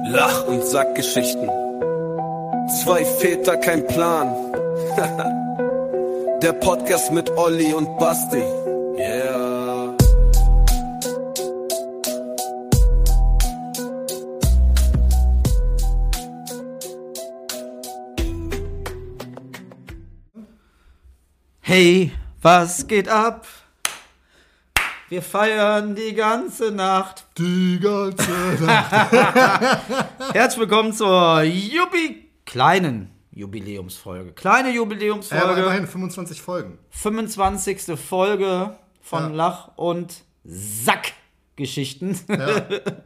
Lach- und Sackgeschichten. Zwei Väter, kein Plan. Der Podcast mit Olli und Basti. Yeah. Hey, was geht ab? Wir feiern die ganze Nacht. Die ganze Nacht. Herzlich willkommen zur kleine Jubiläumsfolge. Aber immerhin 25 Folgen. 25. Folge von Lach- und Sackgeschichten. Ja.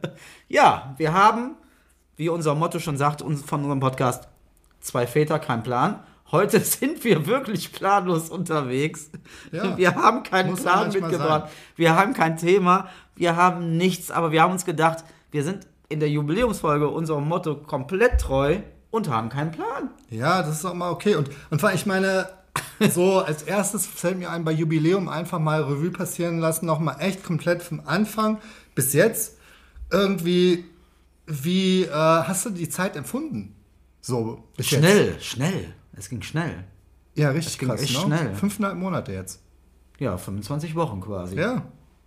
Ja, wir haben, wie unser Motto schon sagt, von unserem Podcast, zwei Väter, kein Plan. Heute sind wir wirklich planlos unterwegs. Ja, wir haben keinen muss Plan manchmal mitgebracht. sein. Wir haben kein Thema. Wir haben nichts. Aber wir haben uns gedacht, wir sind in der Jubiläumsfolge unserem Motto komplett treu und haben keinen Plan. Ja, das ist auch mal okay. Und vor allem, ich meine, so als erstes fällt mir ein, bei Jubiläum einfach mal Revue passieren lassen, nochmal echt komplett vom Anfang bis jetzt. Irgendwie, wie hast du die Zeit empfunden? So, bis jetzt. Schnell. Es ging schnell. Ja, richtig ging krass, echt ne? schnell. 5,5 Monate jetzt. Ja, 25 Wochen quasi. Ja,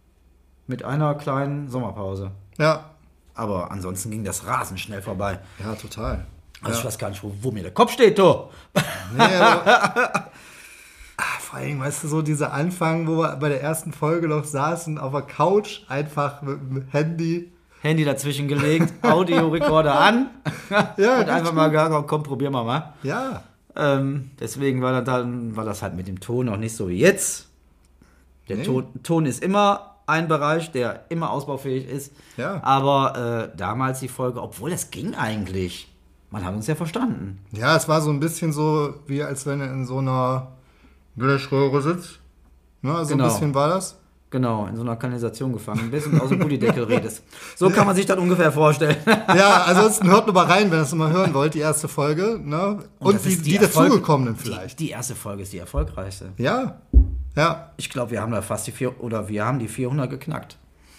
Mit einer kleinen Sommerpause. ja. Aber ansonsten ging das rasend schnell vorbei. Ja, total. Also ja. ich weiß gar nicht, wo mir der Kopf steht, du. Nee, aber, vor allem, weißt du, so dieser Anfang, wo wir bei der ersten Folge noch saßen, auf der Couch, einfach mit dem Handy dazwischen gelegt, Audiorekorder an Ja, und einfach mal gesagt, komm, probieren wir mal. Ja, Deswegen war das halt mit dem Ton noch nicht so wie jetzt. Der Nee. Ton ist immer ein Bereich, der immer ausbaufähig ist. Ja. Aber damals die Folge, obwohl das ging eigentlich. Man hat uns ja verstanden. ja, es war so ein bisschen so, wie als wenn du in so einer Blechröhre sitzt. Ne, so Genau. ein bisschen war das. Genau, in so einer Kanalisation gefangen bist und aus dem Gullideckel redest. So kann man sich das ungefähr vorstellen. Ja, ansonsten hört nur mal rein, wenn ihr es mal hören wollt, die erste Folge. Ne? Und das ist die Erfolg- dazugekommenen vielleicht. Die erste Folge ist die erfolgreichste. Ja, ja, Ich glaube, wir haben da fast wir haben die 400 geknackt.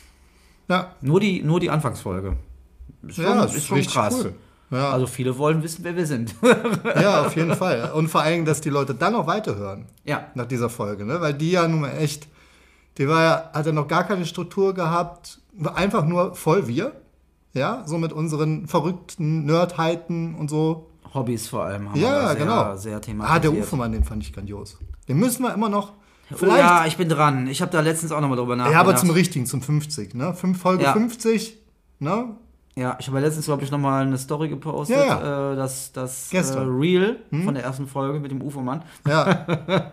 ja. Nur die Anfangsfolge. Ist schon richtig krass. cool. Ja. Also viele wollen wissen, wer wir sind. Ja, auf jeden Fall. Und vor allem, dass die Leute dann noch weiterhören. Ja. Nach dieser Folge, ne? Weil die ja nun mal echt, hat ja noch gar keine Struktur gehabt, einfach nur voll wir. Ja, so mit unseren verrückten Nerdheiten und so. Hobbys vor allem haben wir Ja, da sehr, genau. sehr thematisiert. Der Ufermann, den fand ich grandios. Den müssen wir immer noch, Oh, vielleicht, ja, ich bin dran. Ich habe da letztens auch nochmal drüber nachgedacht. ja, aber zum richtigen, zum 50, ne? Folge Ja. 50, ne? Ja, ich habe ja letztens, glaube ich, nochmal eine Story gepostet. Ja. Das Gestern. Reel von der ersten Folge mit dem UFO-Mann. Ja.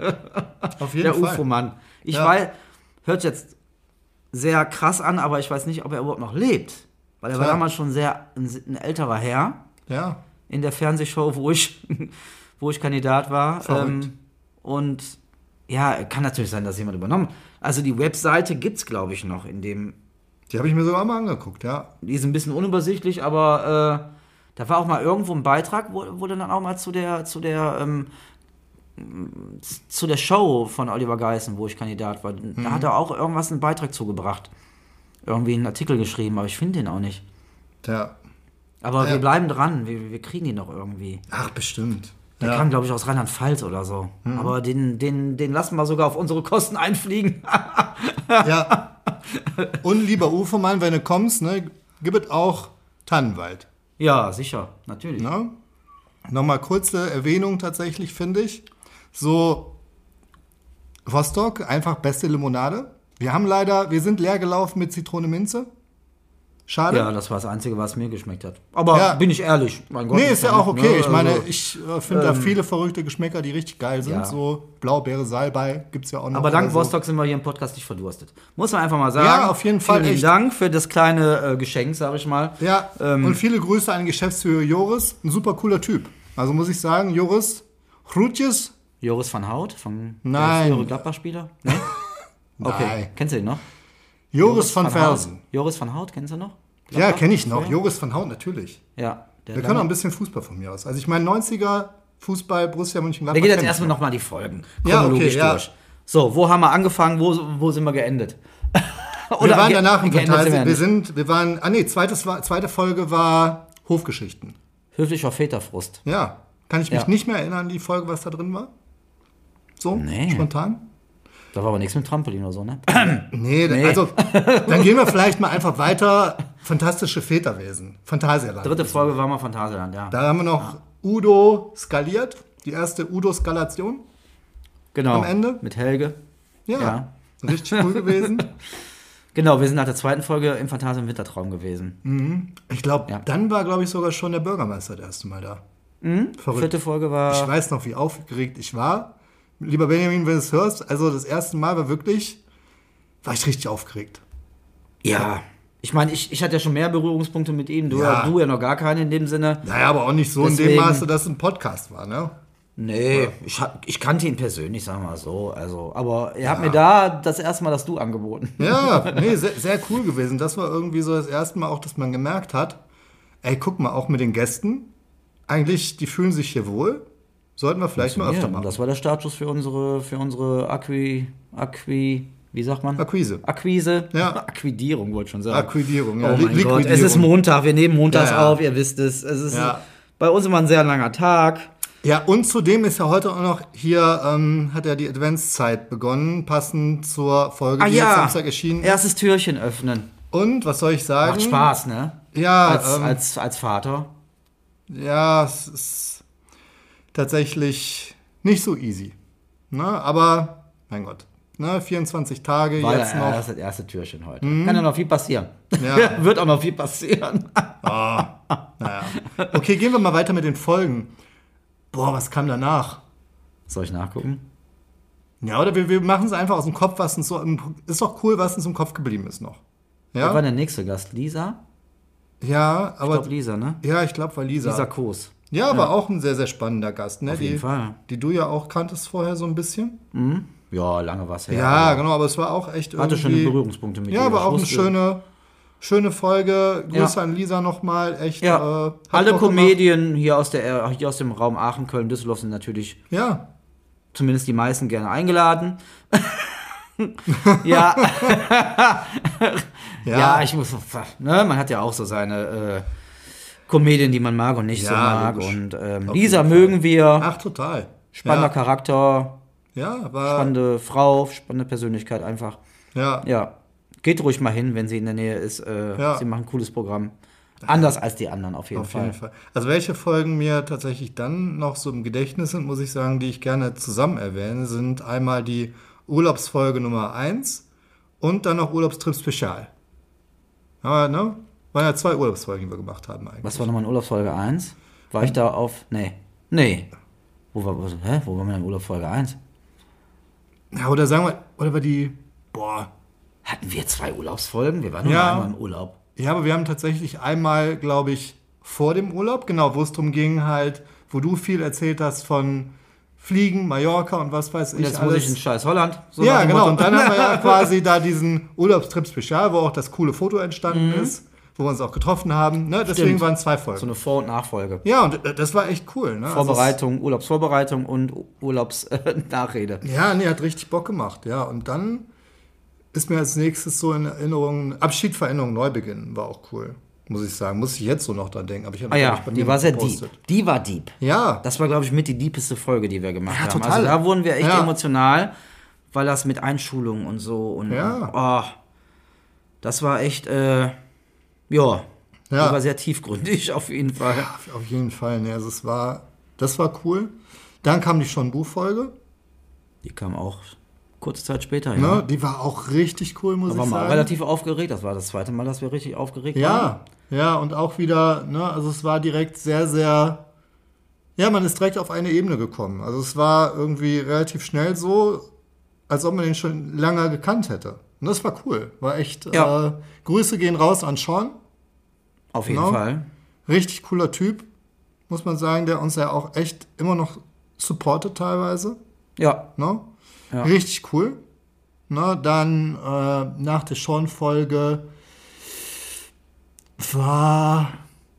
Auf jeden Der Fall. UFO-Mann. Ich Ja. weiß, hört jetzt sehr krass an, aber ich weiß nicht, ob er überhaupt noch lebt. Weil er war Tja. damals schon ein älterer Herr Ja. in der Fernsehshow, wo ich Kandidat war. Verrückt. Und ja, kann natürlich sein, dass jemand übernommen. Also die Webseite gibt's, glaube ich, noch, in dem. Die habe ich mir sogar mal angeguckt, ja. Die ist ein bisschen unübersichtlich, aber da war auch mal irgendwo ein Beitrag, wo dann auch mal zu der Show von Oliver Geissen, wo ich Kandidat war. Da hat er auch irgendwas einen Beitrag zugebracht. Irgendwie einen Artikel geschrieben, aber ich finde den auch nicht. Ja. Aber Ja. wir bleiben dran, wir kriegen den noch irgendwie. Ach, bestimmt. Der kam, glaube ich, aus Rheinland-Pfalz oder so. Aber den lassen wir sogar auf unsere Kosten einfliegen. Ja. Und lieber Ufermann, wenn du kommst, ne, gib es auch Tannenwald. Ja, sicher, natürlich. Ne? Nochmal kurze Erwähnung tatsächlich, finde ich. So, Rostock, einfach beste Limonade. Wir sind leer gelaufen mit Zitrone-Minze. Schade. Ja, das war das Einzige, was mir geschmeckt hat. Aber Ja. bin ich ehrlich, mein Gott. Nee, ist ja auch okay. Ich meine, Also, ich finde da viele verrückte Geschmäcker, die richtig geil sind. Ja. So Blaubeere, Salbei gibt's ja auch noch. aber dank oder so. Rostock sind wir hier im Podcast nicht verdurstet. Muss man einfach mal sagen. Ja, auf jeden Fall, Vielen echt. Dank für das kleine Geschenk, sage ich mal. Ja, und viele Grüße an den Geschäftsführer Joris. Ein super cooler Typ. Also muss ich sagen, Joris Hrutjes. Joris van Hout, von Nein. frühere Gladbach-Spieler. Nee? Okay, Nein. kennst du den noch? Joris van Hout. Velsen. Joris van Hout, kennst du noch? Ja, Gladbach? kenne ich noch. Ja. Joris van Hout, natürlich. Ja. Wir können auch ein bisschen Fußball von mir aus. Also ich meine, 90er Fußball, Borussia Mönchengladbach. Der geht jetzt kenn ich erstmal noch. nochmal die Folgen. Ja, Chronologisch okay, ja. durch. So, wo haben wir angefangen, wo sind wir geendet? Wir waren danach im geendet Total. sind wir nicht. Zweite Folge war Hofgeschichten. Höflicher Väterfrust. Ja. Kann ich mich Ja. nicht mehr erinnern an die Folge, was da drin war? So, Nee. spontan? Da war aber nichts mit Trampolin oder so, ne? Nee, also dann gehen wir vielleicht mal einfach weiter. Fantastische Väterwesen. Phantasialand. Dritte Folge war mal Phantasialand, ja. Da haben wir noch Udo skaliert. Die erste Udo-Skalation. Genau. am Ende? Mit Helge. Ja. Ja. Richtig cool gewesen. Genau, wir sind nach der zweiten Folge im Phantasien Wintertraum gewesen. Ich glaube, Ja. dann war, glaube ich, sogar schon der Bürgermeister das erste Mal da. Verrückt. Vierte Folge Ich war. weiß noch, wie aufgeregt ich war. Lieber Benjamin, wenn du es hörst, also das erste Mal war ich richtig aufgeregt. Ja. Ich meine, ich hatte ja schon mehr Berührungspunkte mit ihm. Du Ja. ja noch gar keine in dem Sinne. Naja, aber auch nicht so in dem Deswegen- Maße, dass es ein Podcast war, ne? Nee, ich kannte ihn persönlich, sagen wir mal so. Also, aber er hat mir da das erste Mal das Du angeboten. Ja, nee, sehr, sehr cool gewesen. Das war irgendwie so das erste Mal auch, dass man gemerkt hat, ey, guck mal, auch mit den Gästen, eigentlich, die fühlen sich hier wohl. Sollten wir vielleicht mal öfter Ja, machen. das war der Startschuss für unsere wie sagt man? Akquise. Akquise? Ja. Akquidierung, wollte ich schon sagen. Akquidierung, ja. Oh mein Gott, Liquidierung. es ist Montag, wir nehmen montags Ja, ja. auf, ihr wisst es. Es ist Ja. bei uns immer ein sehr langer Tag. Ja, und zudem ist ja heute auch noch hier, hat ja die Adventszeit begonnen, passend zur Folge, die jetzt Samstag erschienen ist. Erstes Türchen öffnen. Und, was soll ich sagen? Macht Spaß, ne? Ja, Als Vater. ja, es ist tatsächlich nicht so easy. Ne? Aber, mein Gott, ne? 24 Tage Weil jetzt noch. das ist das erste Türchen heute. Kann ja noch viel passieren. Ja. Wird auch noch viel passieren. Naja. Okay, gehen wir mal weiter mit den Folgen. Boah, was kam danach? Soll ich nachgucken? Ja, oder wir machen es einfach aus dem Kopf, was uns so ist doch cool, was uns im Kopf geblieben ist noch. Wer war Ja, der nächste Gast? Lisa? ja, Ich aber glaube Lisa, ne? ja, ich glaube, war Lisa. Lisa Koos. Ja, aber auch ein sehr, sehr spannender Gast, ne? Auf jeden Fall. Die du ja auch kanntest vorher so ein bisschen. Ja, lange war es her. Ja, aber genau, aber es war auch echt hatte schon irgendwie... Berührungspunkte mit Ja, ihr. aber Ich auch eine wusste- schöne Folge. Grüße Ja. an Lisa nochmal. Echt. Ja, hat alle Bock Comedien hier aus dem Raum Aachen, Köln, Düsseldorf sind natürlich gemacht. Ja. zumindest die meisten gerne eingeladen. ja. Ja, ich muss, ne, man hat ja auch so seine Comedien, die man mag und nicht so Ja, mag. logisch. Und Auf Lisa jeden mögen wir. Ach, total. Spannender ja. Charakter, Ja, war. spannende Frau, spannende Persönlichkeit einfach. Ja. Ja, geht ruhig mal hin, wenn sie in der Nähe ist. Ja. Sie machen ein cooles Programm. Anders als die anderen auf jeden Auf Fall. jeden Fall. Also welche Folgen mir tatsächlich dann noch so im Gedächtnis sind, muss ich sagen, die ich gerne zusammen erwähne, sind einmal die Urlaubsfolge Nummer 1 und dann noch Urlaubstrip Spezial. Aber, ne? Waren ja 2 Urlaubsfolgen, die wir gemacht haben eigentlich. Was war nochmal in Urlaubsfolge 1? War ich da auf. Nee. Wo waren wir in Urlaubsfolge 1? Ja, oder sagen wir, oder war die, Hatten wir 2 Urlaubsfolgen? Wir waren nur Ja. einmal im Urlaub. ja, aber wir haben tatsächlich einmal, glaube ich, vor dem Urlaub, genau, wo es darum ging halt, wo du viel erzählt hast von Fliegen, Mallorca und was weiß Und ich jetzt muss ich in alles. scheiß Holland. So nach Ja, dem genau. Motto. Und dann haben wir ja quasi da diesen Urlaubstrip Spezial, wo auch das coole Foto entstanden ist, wo wir uns auch getroffen haben. Ne? Deswegen Stimmt. waren es 2 So Folgen. eine Vor- und Nachfolge. Ja, und das war echt cool. Ne? Vorbereitung, Urlaubsvorbereitung und Urlaubsnachrede. Also ja, nee, hat richtig Bock gemacht. Ja, und dann ist mir als nächstes so in Erinnerung, Abschied, Veränderung, Neubeginn war auch cool. Muss ich sagen. Muss ich jetzt so noch dran denken. Aber ich hab Ah ja, glaub ich, bei die mir war sehr gepostet. deep. Die war deep. Ja, Das war, glaube ich, mit die deepeste Folge, die wir gemacht Ja, haben. total. Also da wurden wir echt Ja. emotional, weil das mit Einschulung und so und Ja. das war echt, die war sehr tiefgründig auf jeden Fall. auf jeden Fall. Ne, also das war cool. Dann kam die Schon-Buch-Folge. Die kam auch kurze Zeit später, Ne? ja. Die war auch richtig cool, muss Da ich waren wir auch sagen. relativ aufgeregt. Das war das zweite Mal, dass wir richtig aufgeregt waren. Ja, und auch wieder, ne, also es war direkt sehr, sehr, ja, man ist direkt auf eine Ebene gekommen. Also es war irgendwie relativ schnell so, als ob man den schon lange gekannt hätte. Und das war cool. War echt, Ja. Grüße gehen raus an Sean. Auf jeden Genau. Fall. Richtig cooler Typ, muss man sagen, der uns ja auch echt immer noch supportet teilweise. Ja. Ne? Ja. Richtig cool. Ne, dann nach der Sean-Folge war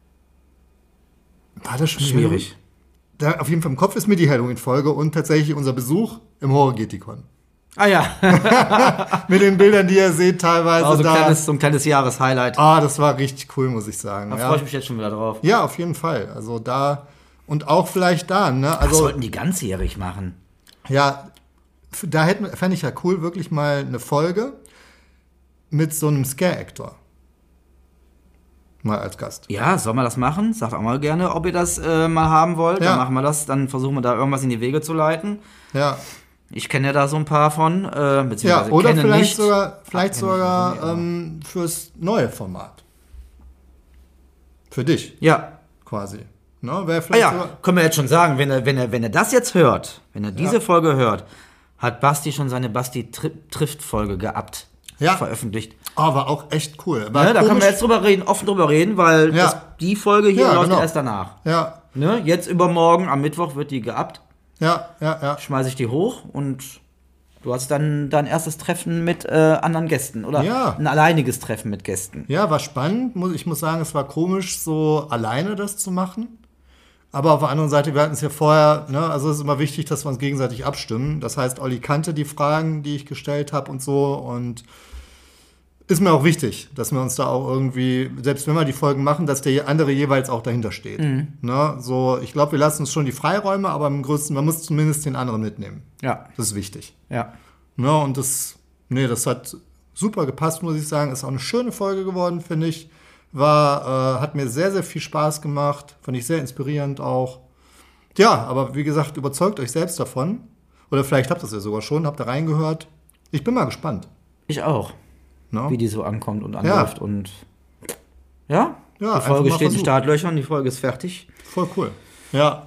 das schon Schwierig. Da, auf jeden Fall im Kopf ist mir die Halloween-Folge und tatsächlich unser Besuch im Horror-Getikon. Ah ja, Mit den Bildern, die ihr seht teilweise also da. so ein kleines Jahreshighlight. Das war richtig cool, muss ich sagen. Da freue ich mich jetzt schon wieder drauf. Ja, auf jeden Fall. Also da und auch vielleicht da, ne? Das Also sollten die ganzjährig machen. ja, da fände ich ja cool, wirklich mal eine Folge mit so einem Scare-Actor. Mal als Gast. Ja, soll man das machen? Sagt auch mal gerne, ob ihr das mal haben wollt. Ja. Dann machen wir das. Dann versuchen wir da irgendwas in die Wege zu leiten. Ja. Ich kenne ja da so ein paar von. Ja, Beziehungsweise oder kenne vielleicht nicht. sogar fürs neue Format. Für dich Ja. quasi. Ne? Wäre Ah vielleicht ja, sogar. können wir jetzt schon sagen, wenn er das jetzt hört, wenn er diese Folge hört, hat Basti schon seine Basti-Trifft-Folge geabt. Ja. Veröffentlicht. War auch echt cool. War Ne, da können wir komisch. jetzt offen drüber reden, weil Ja. die Folge hier Ja, läuft genau. erst danach. Ja, Ne, jetzt übermorgen, am Mittwoch wird die geabt, ja. schmeiße ich die hoch und du hast dann dein erstes Treffen mit anderen Gästen oder Ja. ein alleiniges Treffen mit Gästen. Ja, war spannend. Ich muss sagen, es war komisch, so alleine das zu machen. Aber auf der anderen Seite, wir hatten es ja vorher, ne, also es ist immer wichtig, dass wir uns gegenseitig abstimmen. Das heißt, Olli kannte die Fragen, die ich gestellt habe und so. Und ist mir auch wichtig, dass wir uns da auch irgendwie, selbst wenn wir die Folgen machen, dass der andere jeweils auch dahinter steht. Ne, so, ich glaube, wir lassen uns schon die Freiräume, aber im Größten, man muss zumindest den anderen mitnehmen. Ja, Das ist wichtig. ja. Ne, und das hat super gepasst, muss ich sagen. Ist auch eine schöne Folge geworden, finde ich. Hat mir sehr, sehr viel Spaß gemacht. Fand ich sehr inspirierend auch. Ja, aber wie gesagt, überzeugt euch selbst davon. Oder vielleicht habt ihr es ja sogar schon, habt da reingehört. Ich bin mal gespannt. Ich auch, Ne? wie die so ankommt und anläuft und ja, Ja, die Folge einfach mal steht in versuchen. Startlöchern, die Folge ist fertig. Voll cool. Ja.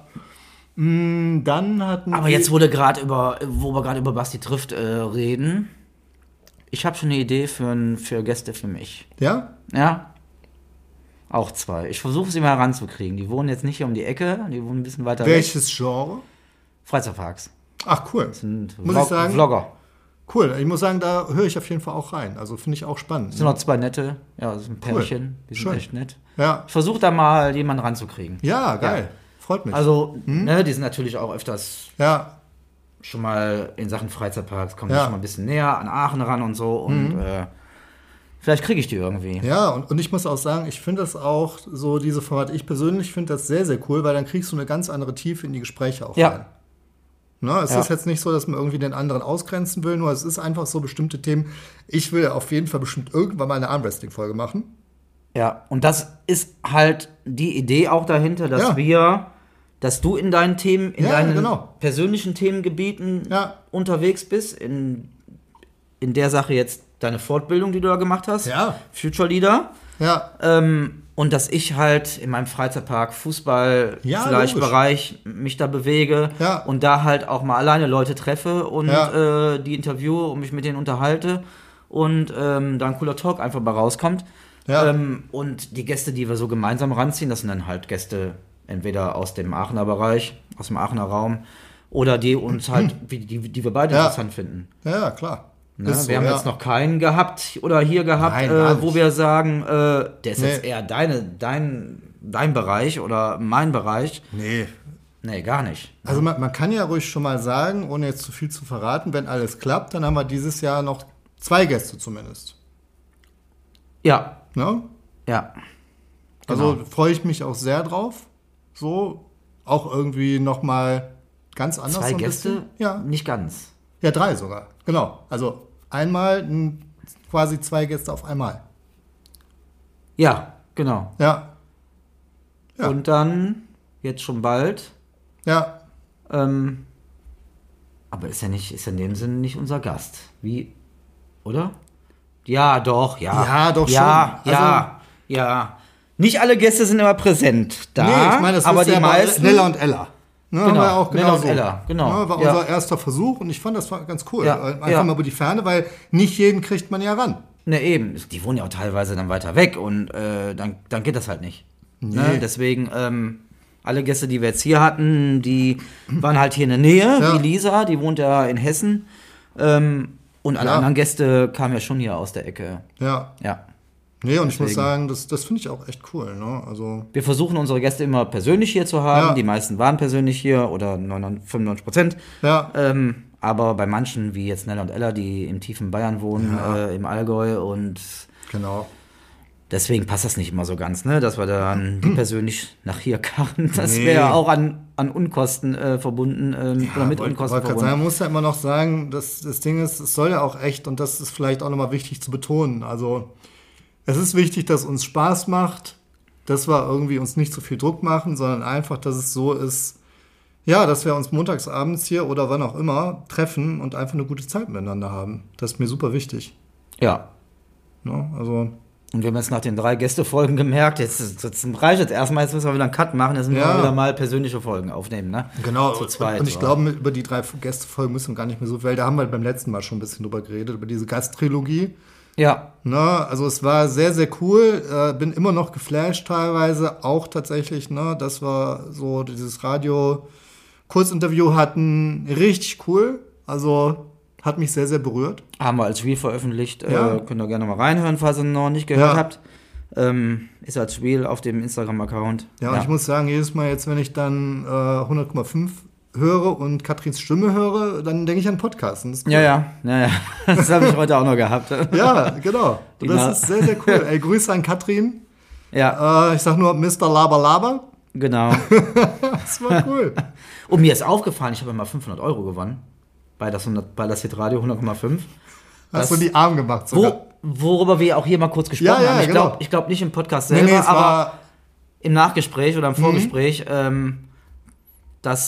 Dann hatten Aber jetzt, wo wir gerade über Basti trifft reden, ich habe schon eine Idee für Gäste für mich. Ja? Ja. Auch 2. Ich versuche sie mal heranzukriegen. Die wohnen jetzt nicht hier um die Ecke, die wohnen ein bisschen weiter weg. Welches Genre? Freizeitparks. Ach, cool. Sind Muss ich sagen? Vlogger. Cool. Ich muss sagen, da höre ich auf jeden Fall auch rein. Also finde ich auch spannend. Es sind noch 2 nette, ja, das ist ein Pärchen, die sind Schön. echt nett. Ja. Ich versuche da mal jemanden ranzukriegen. Ja, geil. Freut mich. Also, ne, die sind natürlich auch öfters ja. schon mal in Sachen Freizeitparks, kommen die Ja. schon mal ein bisschen näher an Aachen ran und so. Und vielleicht kriege ich die irgendwie. Ja, und ich muss auch sagen, ich finde das auch so, diese Format, ich persönlich finde das sehr, sehr cool, weil dann kriegst du eine ganz andere Tiefe in die Gespräche auch Ja. rein. Ne, es Ja. ist jetzt nicht so, dass man irgendwie den anderen ausgrenzen will, nur es ist einfach so bestimmte Themen. Ich will auf jeden Fall bestimmt irgendwann mal eine Armwrestling-Folge machen. Ja, und das ist halt die Idee auch dahinter, Ja. dass du in deinen Themen, in Ja, deinen genau. persönlichen Themengebieten Ja. unterwegs bist, in der Sache jetzt deine Fortbildung, die du da gemacht hast, Ja. Future Leader, Ja, und dass ich halt in meinem Freizeitpark Fußball Ja, vielleicht logisch. Bereich mich da bewege Ja. und da halt auch mal alleine Leute treffe und Ja. die interviewe und mich mit denen unterhalte und da ein cooler Talk einfach mal rauskommt. Ja. Und die Gäste, die wir so gemeinsam ranziehen, das sind dann halt Gäste entweder aus dem Aachener Bereich, aus dem Aachener Raum oder die uns halt, die wir beide Ja. interessant finden. ja, klar. Ne? Ist so, Wir haben ja. jetzt noch keinen gehabt oder hier gehabt, Nein, gar wo nicht. wir sagen, der ist Nee. jetzt eher dein Bereich oder mein Bereich. Nee. Nee, gar nicht. Also man kann ja ruhig schon mal sagen, ohne jetzt zu viel zu verraten, wenn alles klappt, dann haben wir dieses Jahr noch 2 Gäste zumindest. Ja, Ne? ja. Also Genau. freue ich mich auch sehr drauf. So, auch irgendwie nochmal ganz anders. 2 so ein Gäste? bisschen. Ja. Nicht ganz. Ja, 3 sogar. Genau. Also einmal quasi 2 Gäste auf einmal. Ja, genau. Ja. Ja. Und dann, jetzt schon bald, Ja. aber ist ja in dem Sinne nicht unser Gast. Wie, oder? Ja, doch, ja. Ja, doch ja, schon. Ja, ja. Nicht alle Gäste sind immer präsent da, Nee, ich meine, das aber ist die ja bei meisten. Nella und Ella. Ne, Genau, haben wir auch Nella genau und so. Ella, genau. Ne, war Ja. unser erster Versuch und ich fand das war ganz cool. Ja, Einfach ja. mal über die Ferne, weil nicht jeden kriegt man ja ran. Ne, eben. Die wohnen ja auch teilweise dann weiter weg und dann geht das halt nicht. Nee. Ne? Deswegen, alle Gäste, die wir jetzt hier hatten, die waren halt hier in der Nähe, Ja. wie Lisa, die wohnt ja in Hessen. Und alle Ja. anderen Gäste kamen ja schon hier aus der Ecke. Ja. Ja. Nee, und ich muss Deswegen. sagen, das finde ich auch echt cool. Ne? Also, Wir versuchen unsere Gäste immer persönlich hier zu haben. Ja. Die meisten waren persönlich hier oder 95%. ja. Aber bei manchen, wie jetzt Nella und Ella, die im tiefen Bayern wohnen, im Allgäu und Genau. deswegen passt das nicht immer so ganz, ne? Dass wir dann die persönlich nach hier karren. Das wäre auch an Unkosten verbunden oder mit Unkosten verbunden. Man muss ja immer noch sagen, das Ding ist, es soll ja auch echt, und das ist vielleicht auch nochmal wichtig zu betonen, also es ist wichtig, dass uns Spaß macht, dass wir irgendwie uns nicht so viel Druck machen, sondern einfach, dass es so ist, ja, dass wir uns montags abends hier oder wann auch immer treffen und einfach eine gute Zeit miteinander haben. Das ist mir super wichtig. Ja. Ne? Also, Und wir haben jetzt nach den 3 Gästefolgen gemerkt, jetzt reicht jetzt erstmal, jetzt müssen wir wieder einen Cut machen, jetzt müssen wir wieder mal persönliche Folgen aufnehmen, ne? genau, Zu zweit, und ich glaube, über die 3 Gästefolgen müssen wir gar nicht mehr so, weil da haben wir beim letzten Mal schon ein bisschen drüber geredet, über diese Gasttrilogie. Ja. Ne, also es war sehr, sehr cool. Bin immer noch geflasht teilweise. Auch tatsächlich, ne, dass wir so dieses Radio-Kurzinterview hatten. Richtig cool. Also hat mich sehr, sehr berührt. Haben wir als Reel veröffentlicht. Ja. Könnt ihr gerne mal reinhören, falls ihr noch nicht gehört habt. Ist als Reel auf dem Instagram-Account. Ja, und ich muss sagen, jedes Mal jetzt, wenn ich dann 100,5 höre und Katrins Stimme höre, dann denke ich an Podcasten. Das ist cool. Ja. Das habe ich heute auch noch gehabt. Ja, genau. Und das ist sehr, sehr cool. Ey, Grüße an Katrin. Ja. Ich sag nur Mr. Laber Laber. Genau. Das war cool. Und mir ist aufgefallen, ich habe mal 500 € gewonnen. Bei das Hitradio 100,5. Hast du die Arm gemacht sogar. Worüber wir auch hier mal kurz gesprochen haben. Genau. Ich glaube nicht im Podcast selber, aber im Nachgespräch oder im Vorgespräch, das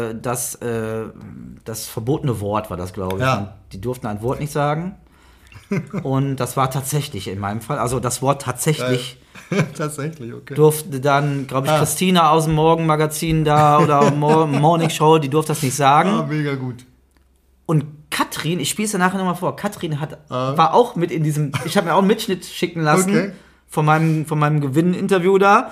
verbotene Wort war das, glaube ich. Ja. Und die durften ein Wort nicht sagen. Und das war tatsächlich in meinem Fall. Also das Wort tatsächlich. Tatsächlich, okay. Durfte dann, glaube ich, Christina aus dem Morgenmagazin da oder Morning Show, die durfte das nicht sagen. Ah, mega gut. Und Katrin, ich spiele es ja nachher nochmal vor, Katrin war auch mit in diesem, ich habe mir auch einen Mitschnitt schicken lassen von meinem Gewinninterview da.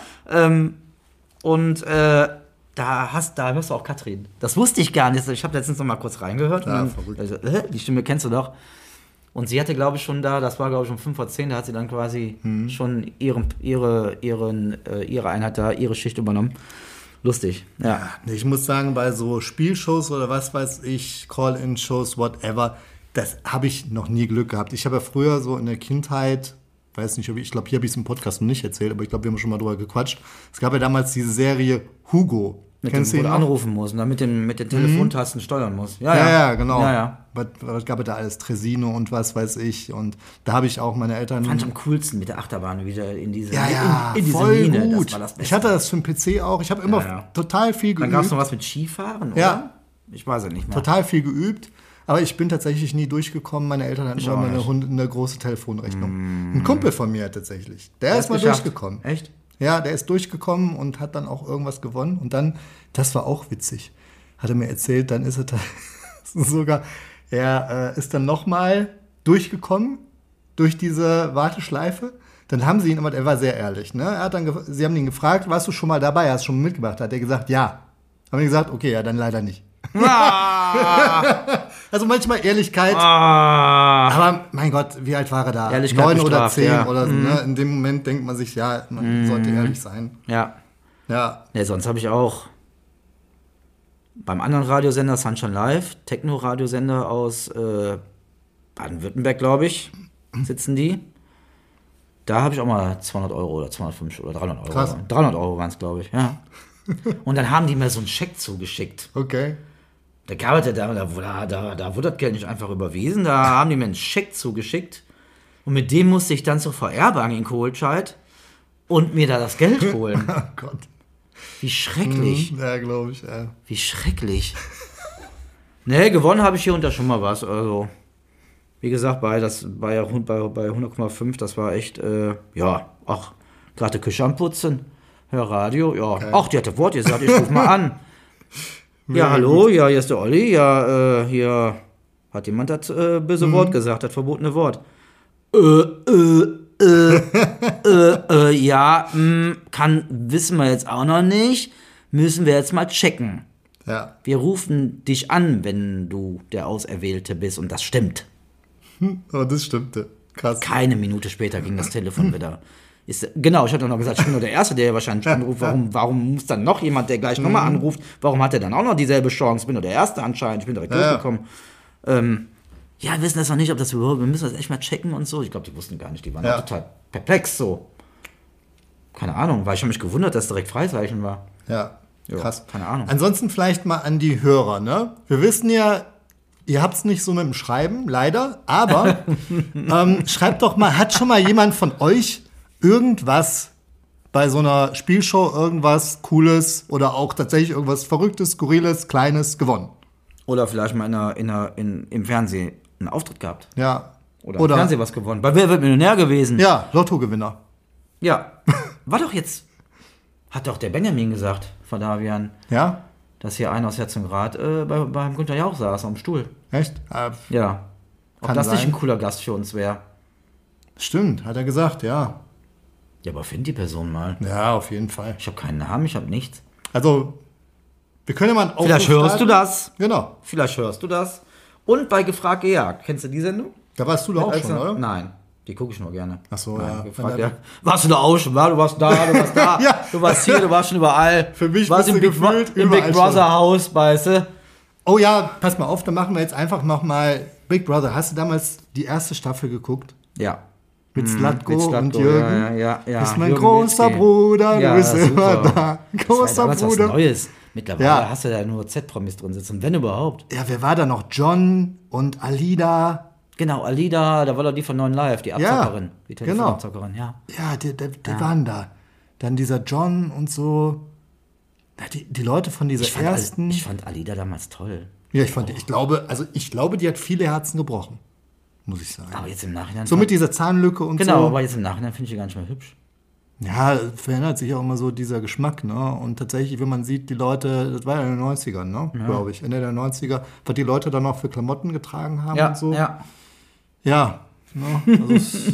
Da hörst du auch Katrin. Das wusste ich gar nicht. Ich habe letztens noch mal kurz reingehört. Ja, und verrückt. Also, die Stimme kennst du doch. Und sie hatte, glaube ich, schon da, das war, glaube ich, um 5:10, da hat sie dann quasi schon ihre Einheit da, ihre Schicht übernommen. Lustig, ja. Ich muss sagen, bei so Spielshows oder was weiß ich, Call-In-Shows, whatever, das habe ich noch nie Glück gehabt. Ich habe ja früher so in der Kindheit, weiß nicht, ich glaube, hier habe ich es im Podcast noch nicht erzählt, aber ich glaube, wir haben schon mal drüber gequatscht. Es gab ja damals diese Serie Hugo. Kennst du ihn? Wo du anrufen musst und dann mit den Telefontasten steuern musst. Ja, genau. Ja. Was gab es da alles? Tresino und was weiß ich. Und da habe ich auch meine Eltern... Fand ich am coolsten mit der Achterbahn wieder in diese in diese voll Mine. Gut. Das war das Beste. Ich hatte das für den PC auch. Ich habe immer total viel geübt. Dann gab es noch was mit Skifahren, oder? Ja. Ich weiß es nicht mehr. Total viel geübt. Aber ich bin tatsächlich nie durchgekommen. Meine Eltern hatten immer eine große Telefonrechnung. Ein Kumpel von mir tatsächlich. Der ist mal durchgekommen. Echt? Ja, der ist durchgekommen und hat dann auch irgendwas gewonnen. Und dann, das war auch witzig, hat er mir erzählt, dann ist er sogar, er ist dann nochmal durchgekommen durch diese Warteschleife. Dann haben sie ihn immer, er war sehr ehrlich, ne? Sie haben ihn gefragt, warst du schon mal dabei, hast du schon mitgemacht? Hat er gesagt, ja. Haben wir gesagt, okay, ja, dann leider nicht. Also manchmal Ehrlichkeit. Aber mein Gott, wie alt war er da? Ehrlichkeit 9 oder 10 ja. oder so. Ne? In dem Moment denkt man sich, ja, man sollte ehrlich sein. Ja. Ja. Ne, sonst habe ich auch beim anderen Radiosender, Sunshine Live, Techno-Radiosender aus Baden-Württemberg, glaube ich, sitzen die. Da habe ich auch mal 200 € oder 250 oder 300 €. Krass. 300 € waren es, glaube ich, ja. Und dann haben die mir so einen Scheck zugeschickt. Okay. Da wurde das Geld nicht einfach überwiesen, da haben die mir einen Scheck zugeschickt und mit dem musste ich dann zur VR-Bank in Kohlscheid und mir da das Geld holen. Oh Gott. Wie schrecklich. Ja, glaube ich, ja. Wie schrecklich. Ne, gewonnen habe ich hier und da schon mal was, also wie gesagt, bei 100,5, das war echt, gerade Küche am Putzen, Hörradio, ja. Okay. Ach, die hat das Wort gesagt, ich ruf mal an. Ja, hallo, ja, hier ist der Olli, ja, hier hat jemand das böse Wort gesagt, das verbotene Wort. Wissen wir jetzt auch noch nicht, müssen wir jetzt mal checken. Ja. Wir rufen dich an, wenn du der Auserwählte bist und das stimmt. Oh, das stimmte. Krass. Keine Minute später ging das Telefon wieder. Genau, ich hatte noch gesagt, ich bin nur der Erste, der hier wahrscheinlich anruft. Warum muss dann noch jemand, der gleich nochmal anruft? Warum hat er dann auch noch dieselbe Chance? Ich bin nur der Erste anscheinend, ich bin direkt durchgekommen. Ja, wir wissen das noch nicht, ob das überhaupt, wir müssen das echt mal checken und so. Ich glaube, die wussten gar nicht, die waren auch total perplex so. Keine Ahnung, weil ich habe mich gewundert, dass direkt Freizeichen war. Ja, krass. Keine Ahnung. Ansonsten vielleicht mal an die Hörer, ne? Wir wissen ja, ihr habt es nicht so mit dem Schreiben, leider, aber schreibt doch mal, hat schon mal jemand von euch irgendwas bei so einer Spielshow, irgendwas Cooles oder auch tatsächlich irgendwas Verrücktes, Skurriles, Kleines gewonnen? Oder vielleicht mal im Fernsehen einen Auftritt gehabt. Ja. Oder im Fernsehen was gewonnen. Bei Wer wird Millionär gewesen? Ja, Lottogewinner. Ja. War doch jetzt, hat doch der Benjamin gesagt von Davian, Ja? dass hier einer aus Herzogenrath beim Günther Jauch saß am Stuhl. Echt? Ja. Ob Kann das nicht sein. ein cooler Gast für uns wäre. Stimmt, hat er gesagt, ja. Ja, aber find die Person mal. Ja, auf jeden Fall. Ich habe keinen Namen, ich habe nichts. Also, wir können ja mal einen Aufruf Vielleicht hörst starten. du das. Genau. Vielleicht hörst du das. Und bei Gefragt gejagt. Kennst du die Sendung? Da warst du doch auch schon, oder? Nein, die gucke ich nur gerne. Ach so, Nein, ja. Gefragt, Wenn ja. Warst du da auch schon? Du warst da, du warst da. Ja. Du warst hier, du warst schon überall. Für mich warst bist im du Big, gefühlt im Big überall Brother schon. Haus, weißt du? Oh ja, pass mal auf, dann machen wir jetzt einfach noch mal Big Brother. Hast du damals die erste Staffel geguckt? Ja. Mit Zlatko Mit Zlatko, und Jürgen? ja. Bist mein Jürgen großer Milzki. Bruder, du Ja, bist immer super. da. Das war Großer damals was Bruder. Neues. Mittlerweile Ja. hast du da nur Z-Promis drin sitzen, wenn überhaupt. Ja, wer war da noch? John und Alida. Genau, Alida, da war doch die von 9 Live, die Abzockerin. Die genau. Telefonabzockerin, ja. Ja, die waren da. Dann dieser John und so. Ja, die Leute von dieser ersten. Ich fand Alida damals toll. Ja, ich glaube, die hat viele Herzen gebrochen. Muss ich sagen. Aber jetzt im Nachhinein. So mit dieser Zahnlücke und Genau, so. aber jetzt im Nachhinein finde ich die gar nicht mehr hübsch. Ja, verändert sich auch immer so dieser Geschmack, ne? Und tatsächlich, wenn man sieit, die Leute, das war ja in den 90ern, ne? Glaube ich. Ende der 90er, was die Leute dann auch für Klamotten getragen haben und so. Ja. Ja. Ne? Also es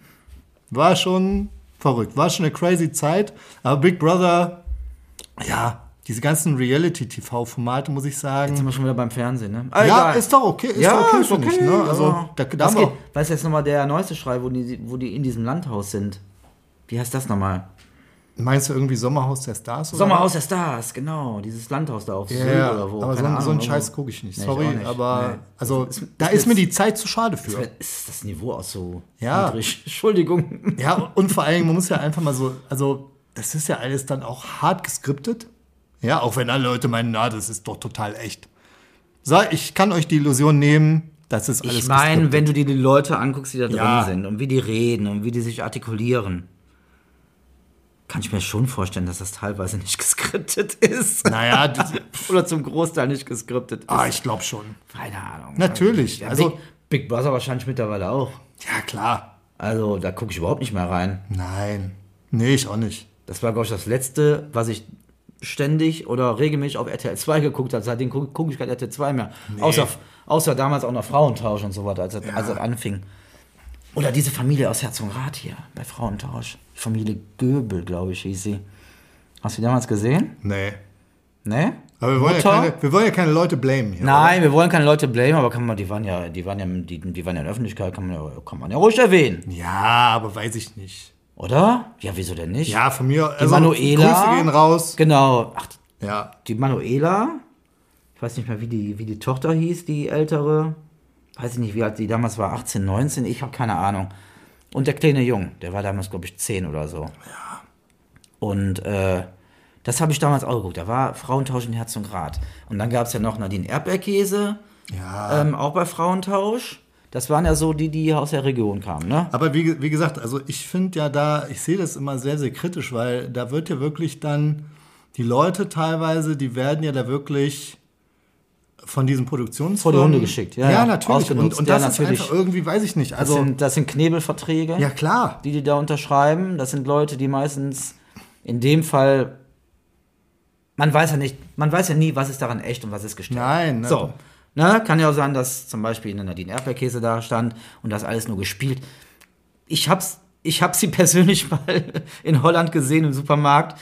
war schon verrückt. War schon eine crazy Zeit. Aber Big Brother, ja, diese ganzen Reality-TV-Formate, muss ich sagen. Jetzt sind wir schon wieder beim Fernsehen, ne? Ja, egal. ist doch okay. Ist doch okay, finde ich. Ne? Also, da Was haben wir. geht? Weißt du jetzt nochmal der neueste Schrei, wo die in diesem Landhaus sind? Wie heißt das nochmal? Meinst du irgendwie Sommerhaus der Stars? Oder? Sommerhaus der Stars, genau. Dieses Landhaus da auf Sylt Ja, oder wo. aber keine so Ahnung, einen irgendwo. Scheiß gucke ich nicht. Nee, ich Sorry, auch nicht. aber Nee. also Ist da ist mir die Zeit zu schade für. Ist das Niveau auch so Ja. niedrig? Entschuldigung. Ja, und vor allem, man muss ja einfach mal so, also das ist ja alles dann auch hart geskriptet. Ja, auch wenn alle Leute meinen, na, das ist doch total echt. So, ich kann euch die Illusion nehmen, das ist alles Ich meine, geskriptet. wenn du dir die Leute anguckst, die da Ja. drin sind und wie die reden und wie die sich artikulieren, kann ich mir schon vorstellen, dass das teilweise nicht geskriptet ist. Naja, Oder zum Großteil nicht geskriptet ist. ich glaube schon. Keine Ahnung. Natürlich, Ja, also- Big Brother wahrscheinlich mittlerweile auch. Ja, klar. Also da gucke ich überhaupt nicht mehr rein. Nein. Nee, ich auch nicht. Das war, glaube ich, das Letzte, was ich ständig oder regelmäßig auf RTL 2 geguckt habe. Seitdem gucke ich kein RTL 2 mehr. Außer damals auch noch Frauentausch und so weiter, als es anfing. Oder diese Familie aus Herzogenrath hier, bei Frauentausch. Familie Göbel, glaube ich, hieß sie. Hast du die damals gesehen? Nee. Ne? Aber wir wollen ja keine Leute blamen hier. Nein, wir wollen keine Leute blamen, aber die waren ja in der Öffentlichkeit, kann man ja ruhig erwähnen. Oder? Ja, aber weiß ich nicht. Oder? Ja, wieso denn nicht? Ja, von mir, Die Manuela. Grüße gehen raus. Genau. Ach, Ja. die Manuela, ich weiß nicht mehr, wie die Tochter hieß, die ältere. Weiß ich nicht, wie alt die damals war, 18, 19, ich habe keine Ahnung. Und der kleine Jung, der war damals, glaube ich, 10 oder so. Ja. Und das habe ich damals auch geguckt. Da war Frauentausch in Herzogenrath. Und dann gab es ja noch Nadine Erdbeerkäse, Ja. auch bei Frauentausch. Das waren ja so die aus der Region kamen, ne? Aber wie gesagt, also ich finde ja ich sehe das immer sehr, sehr kritisch, weil da wird ja wirklich dann, die Leute teilweise, die werden ja da wirklich von diesen Produktionsfirmen... Vor die Hunde geschickt, ja, Ja, natürlich. ausgenutzt. Und Ja, das ist natürlich. einfach irgendwie, weiß ich nicht, Das also... sind Knebelverträge. Ja, klar. Die da unterschreiben. Das sind Leute, die meistens in dem Fall, man weiß ja nie, was ist daran echt und was ist gestellt. Nein, ne? So, ne, kann ja auch sein, dass zum Beispiel eine Nadine Erdbeerkäse da stand und das alles nur gespielt. Ich hab's sie persönlich mal in Holland gesehen im Supermarkt.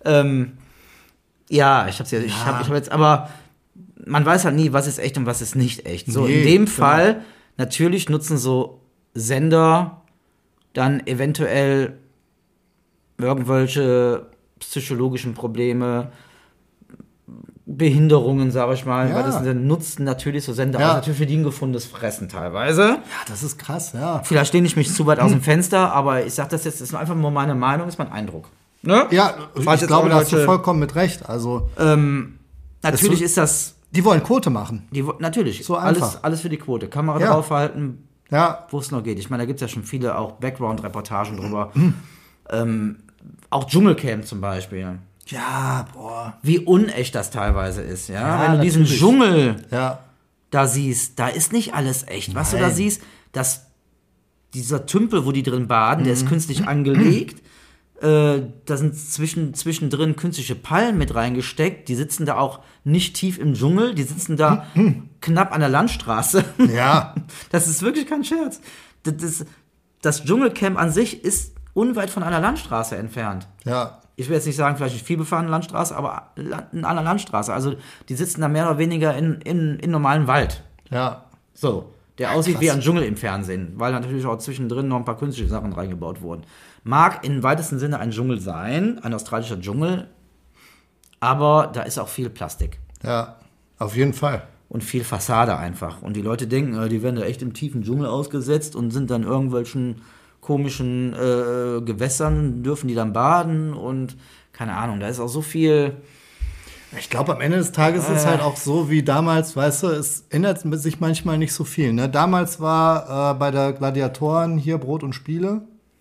Ja, ich hab jetzt, aber man weiß halt nie, was ist echt und was ist nicht echt. So, Nee, in dem klar. Fall, natürlich nutzen so Sender dann eventuell irgendwelche psychologischen Probleme, Behinderungen, sage ich mal, Ja. weil das nutzen natürlich so Sender Ja. aus, natürlich für die ein gefundenes Fressen teilweise. Ja, das ist krass, ja. Vielleicht lehne ich mich zu weit aus dem Fenster, aber ich sage das jetzt, das ist einfach nur meine Meinung, ist mein Eindruck. Ne? Ja, Was ich jetzt glaube, auch da hast du Leute- vollkommen mit recht. Also, Natürlich ist das, die wollen Quote machen. natürlich, So einfach. alles für die Quote. Kamera Ja. draufhalten, Ja, wo es noch geht. Ich meine, da gibt es ja schon viele auch Background-Reportagen drüber. Auch Dschungelcamp zum Beispiel. ja, boah. Wie unecht das teilweise ist, ja? Ja, Wenn du diesen natürlich. Dschungel Ja, da siehst, da ist nicht alles echt. Was du da Nein. siehst, dieser Tümpel, wo die drin baden, der ist künstlich angelegt. Da sind zwischendrin künstliche Palmen mit reingesteckt. Die sitzen da auch nicht tief im Dschungel, die sitzen da knapp an der Landstraße. ja. Das ist wirklich kein Scherz. Das Dschungelcamp an sich ist unweit von einer Landstraße entfernt. Ja, Ich will jetzt nicht sagen, vielleicht nicht viel befahrene Landstraße, aber an einer Landstraße. Also die sitzen da mehr oder weniger in normalen Wald. ja. So, der aussieht krass. wie ein Dschungel im Fernsehen, weil natürlich auch zwischendrin noch ein paar künstliche Sachen reingebaut wurden. Mag im weitesten Sinne ein Dschungel sein, ein australischer Dschungel, aber da ist auch viel Plastik Ja, auf jeden Fall. und viel Fassade einfach. Und die Leute denken, die werden da echt im tiefen Dschungel ausgesetzt und sind dann irgendwelchen komischen Gewässern, dürfen die dann baden und keine Ahnung, da ist auch so viel. Ich glaube, am Ende des Tages ist es halt auch so wie damals, weißt du, es ändert sich manchmal nicht so viel. Ne? Damals war bei der Gladiatoren hier Brot und Spiele.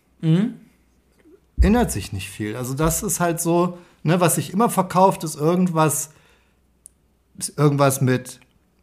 Ändert sich nicht viel. Also das ist halt so, ne, was sich immer verkauft, ist irgendwas mit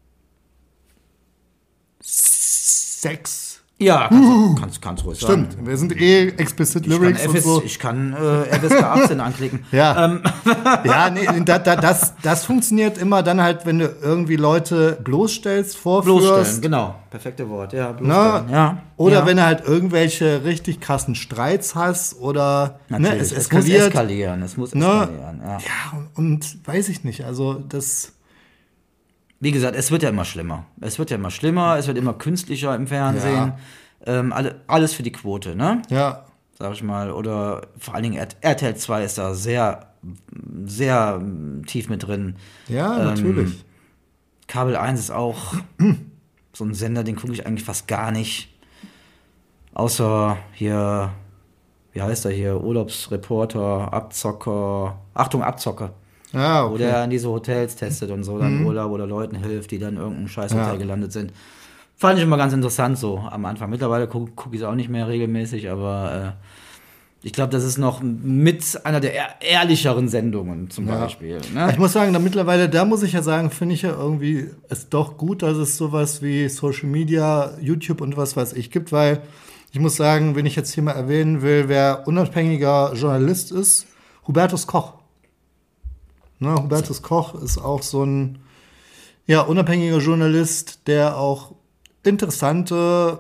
Sex. Ja, kannst ruhig sagen. Stimmt, wir sind explicit Lyrics und so. Ich kann FSK 18 anklicken. Ja, ja, nee, das funktioniert immer dann halt, wenn du irgendwie Leute bloßstellst, vorführst. Bloßstellen, genau. Perfekte Wort, ja. Na, Bloßstellen, ja. Oder ja. wenn du halt irgendwelche richtig krassen Streits hast oder ne, Natürlich, es es muss eskaliert. eskalieren. Es muss Ne? eskalieren, ja. Ja, und weiß ich nicht, also das. Wie gesagt, es wird ja immer schlimmer. Es wird immer künstlicher im Fernsehen. Alles für die Quote, ne? Ja, Sag ich mal. Oder vor allen Dingen RTL 2 ist da sehr, sehr tief mit drin. ja, natürlich. Kabel 1 ist auch so ein Sender, den gucke ich eigentlich fast gar nicht. Außer hier, wie heißt er hier? Urlaubsreporter, Abzocker. Achtung, Abzocker. Ja, Wo okay. der in diese Hotels testet und so, dann Urlaub oder Leuten hilft, die dann in irgendeinem Scheißhotel Ja. gelandet sind. Fand ich immer ganz interessant so am Anfang. Mittlerweile guck ich es auch nicht mehr regelmäßig, aber ich glaube, das ist noch mit einer der ehrlicheren Sendungen zum Beispiel. Ne? Ich muss sagen, da muss ich ja sagen, finde ich ja irgendwie es doch gut, dass es sowas wie Social Media, YouTube und was weiß ich gibt, weil ich muss sagen, wenn ich jetzt hier mal erwähnen will, wer unabhängiger Journalist ist, Hubertus Koch. Ne, Hubertus Koch ist auch so ein unabhängiger Journalist, der auch interessante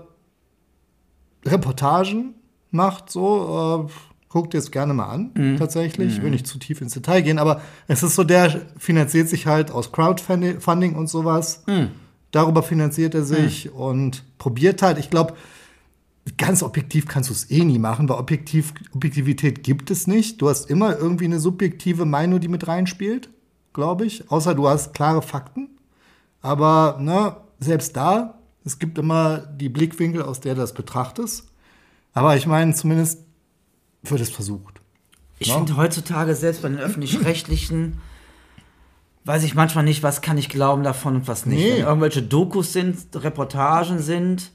Reportagen macht, so. Guckt jetzt gerne mal an, tatsächlich. Ich will nicht zu tief ins Detail gehen, aber es ist so, der finanziert sich halt aus Crowdfunding und sowas. Darüber finanziert er sich und probiert halt, ich glaube, ganz objektiv kannst du es eh nie machen, weil Objektivität gibt es nicht. Du hast immer irgendwie eine subjektive Meinung, die mit reinspielt, glaube ich. Außer du hast klare Fakten. Aber ne, selbst da, es gibt immer die Blickwinkel, aus der du das betrachtest. Aber ich meine, zumindest wird es versucht. Ich finde heutzutage, selbst bei den Öffentlich-Rechtlichen, weiß ich manchmal nicht, was kann ich glauben davon und was nicht. Nee. Wenn irgendwelche Dokus sind, Reportagen sind,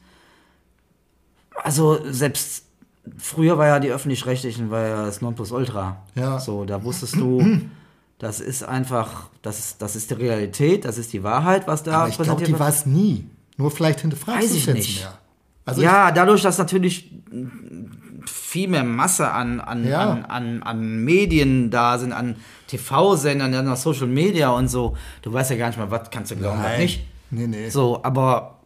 also selbst früher war ja die Öffentlich-Rechtlichen, war ja das Nonplusultra. Ja. So, da wusstest du, das ist einfach, das ist die Realität, das ist die Wahrheit, was da Aber ich glaube, die war es nie. Nur vielleicht hinterfragst Weiß du es ich jetzt nicht. mehr. Also ja, dadurch, dass natürlich viel mehr Masse an Medien da sind, an TV-Sendern, an Social Media und so. Du weißt ja gar nicht mal, was kannst du glauben, was Nein. nicht. Nee. So, aber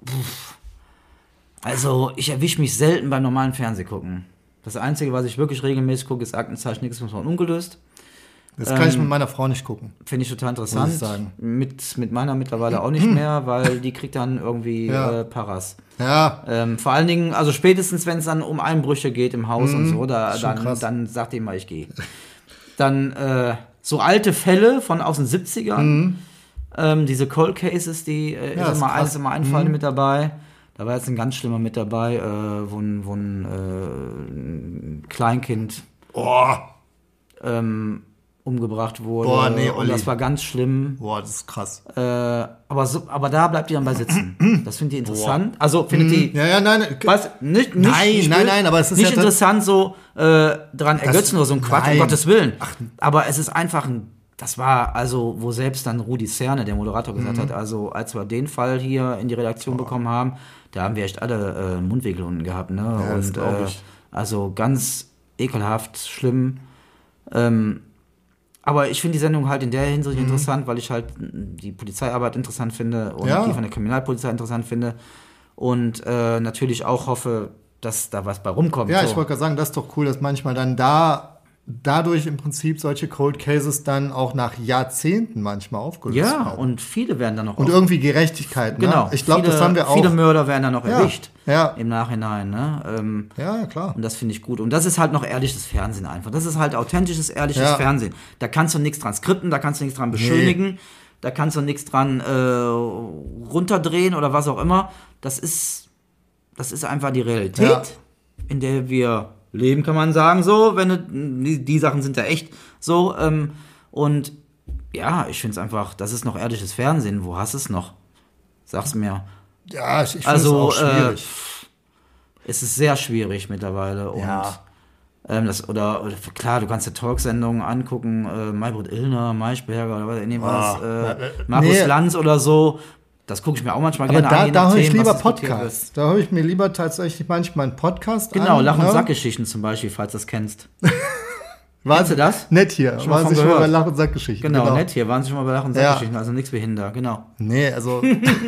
also ich erwische mich selten beim normalen Fernsehgucken. Das Einzige, was ich wirklich regelmäßig gucke, ist Aktenzeichen X ungelöst. Das kann ich mit meiner Frau nicht gucken. Finde ich total interessant. Muss ich sagen. Mit meiner mittlerweile auch nicht mehr, weil die kriegt dann irgendwie Paras. Ja. Vor allen Dingen, also spätestens, wenn es dann um Einbrüche geht im Haus und so, krass. dann sagt die immer, ich gehe. Dann so alte Fälle von aus den 70ern, diese Cold Cases, die ist immer ein Fall mit dabei. Da war jetzt ein ganz schlimmer mit dabei, wo ein Kleinkind umgebracht wurde. Boah, nee, und Olli. das war ganz schlimm. Boah, das ist krass. Aber da bleibt die dann bei sitzen. Das findet die interessant. Also findet die. Nein. Was? Nicht, Nein, aber es ist nicht ja interessant, so dran ergötzen oder so ein Quatsch, um nein. Gottes Willen. Aber es ist einfach das war also, wo selbst dann Rudi Zerne, der Moderator, gesagt hat, also als wir den Fall hier in die Redaktion bekommen haben, da haben wir echt alle Mundwinkel unten gehabt, ne? Ja, das und glaub ich. also ganz ekelhaft, schlimm. Aber ich finde die Sendung halt in der Hinsicht interessant, weil ich halt die Polizeiarbeit interessant finde und die von der Kriminalpolizei interessant finde und natürlich auch hoffe, dass da was bei rumkommt. Ja, so. ich wollte gerade sagen, das ist doch cool, dass manchmal dann dadurch im Prinzip solche Cold Cases dann auch nach Jahrzehnten manchmal aufgelöst Ja, werden. und viele werden dann noch Und irgendwie Gerechtigkeit, ne? Genau. Ich glaube, das haben wir auch. Viele Mörder werden dann noch erwischt ja. im Nachhinein. Ne? Ja, klar. Und das finde ich gut. Und das ist halt noch ehrliches Fernsehen einfach. Das ist halt authentisches, ehrliches Fernsehen. Da kannst du nichts dran skripten, da kannst du nichts dran beschönigen, da kannst du nichts dran runterdrehen oder was auch immer. Das ist einfach die Realität, in der wir leben, kann man sagen, so, wenn die Sachen sind ja echt so, und ja, ich finde es einfach, das ist noch ehrliches Fernsehen, wo hast du es noch? Sag's mir. Ja, ich finde Also, es auch schwierig. Es ist sehr schwierig mittlerweile und oder klar, du kannst dir Talksendungen angucken, Maybrit Illner, Maischberger oder was, Markus Lanz oder so. Das gucke ich mir auch manchmal Aber gerne an. da höre ich Themen, lieber was diskutiert Podcasts. Da höre ich mir lieber tatsächlich manchmal einen Podcast Genau, an. Lach- und ne? Sackgeschichten zum Beispiel, falls du das kennst. Kennst du das? Nett hier. Schon mal Waren von Sie schon mal bei gehört. Lach- und Sackgeschichten. Genau, nett hier, waren sie schon mal bei Lach- und Ja. Sackgeschichten, also nichts behindert, genau. Nee, also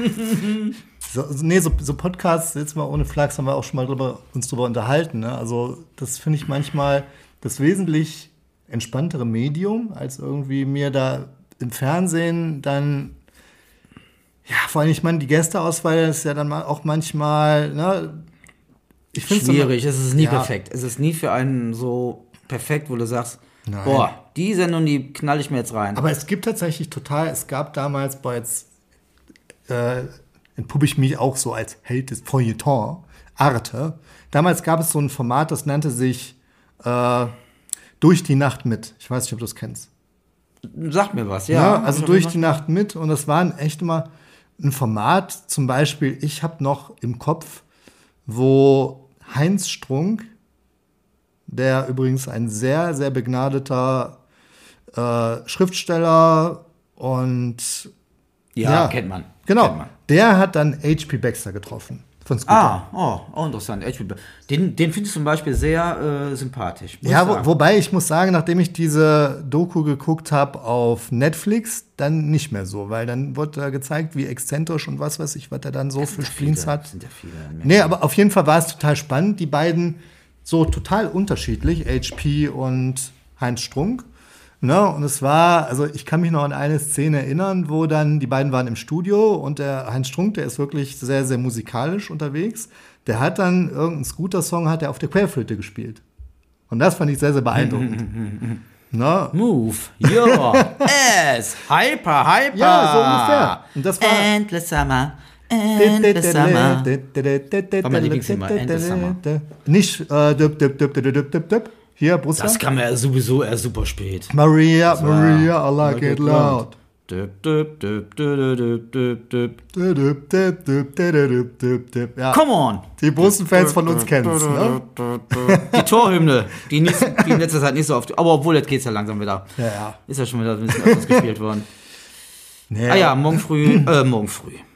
so Podcasts, jetzt mal ohne Flachs, haben wir auch schon mal uns drüber unterhalten. Ne? Also das finde ich manchmal das wesentlich entspanntere Medium, als irgendwie mir da im Fernsehen dann, ja, vor allem, ich meine, die Gästeauswahl ist ja dann auch manchmal, ne? Ich find's Schwierig, es ist nie Ja. perfekt. Es ist nie für einen so perfekt, wo du sagst, Nein. boah, die Sendung, die knall ich mir jetzt rein. Aber es gibt tatsächlich es gab damals jetzt entpuppe ich mich auch so als Held des Feuilleton, Arte. Damals gab es so ein Format, das nannte sich Durch die Nacht mit. Ich weiß nicht, ob du das kennst. Sag mir was, Ja, ja. also Durch die Nacht mit. Und das war echt immer ein Format, zum Beispiel, ich habe noch im Kopf, wo Heinz Strunk, der übrigens ein sehr, sehr begnadeter Schriftsteller und Ja, kennt man. Genau, Kennt man. der hat dann H.P. Baxter getroffen von Scooter. Interessant. Den finde ich zum Beispiel sehr sympathisch. muss Ja, ich sagen. wobei ich muss sagen, nachdem ich diese Doku geguckt habe auf Netflix, dann nicht mehr so, weil dann wurde da gezeigt, wie exzentrisch und was weiß ich, was er dann so für Spleens hat. Sind ja viele. Nee, aber auf jeden Fall war es total spannend. Die beiden so total unterschiedlich, HP und Heinz Strunk. Ne? Und es war, also ich kann mich noch an eine Szene erinnern, wo dann die beiden waren im Studio und der Heinz Strunk, der ist wirklich sehr, sehr musikalisch unterwegs. Der hat dann irgendeinen Scooter-Song hat er auf der Querflöte gespielt. Und das fand ich sehr, sehr beeindruckend. Ne? Move your ass. Hyper. Ja, so ungefähr. Und das war Endless Summer. Endless Summer. War mein Lieblingsthema, Endless Summer. Nicht düpp, düpp, düpp, düpp, düpp, düpp, düpp. Hier, Brüssel. Das kam ja sowieso erst super spät. Maria, I like it loud. Ja, Come on! die Brüssel-Fans von uns kennen's, ne? Die Torhymne, die in letzter Zeit nicht so oft. Aber obwohl, jetzt geht's ja langsam wieder. Ja. Ist ja schon wieder ein bisschen öfters gespielt worden. Nee, Ah ja, morgen früh. Morgen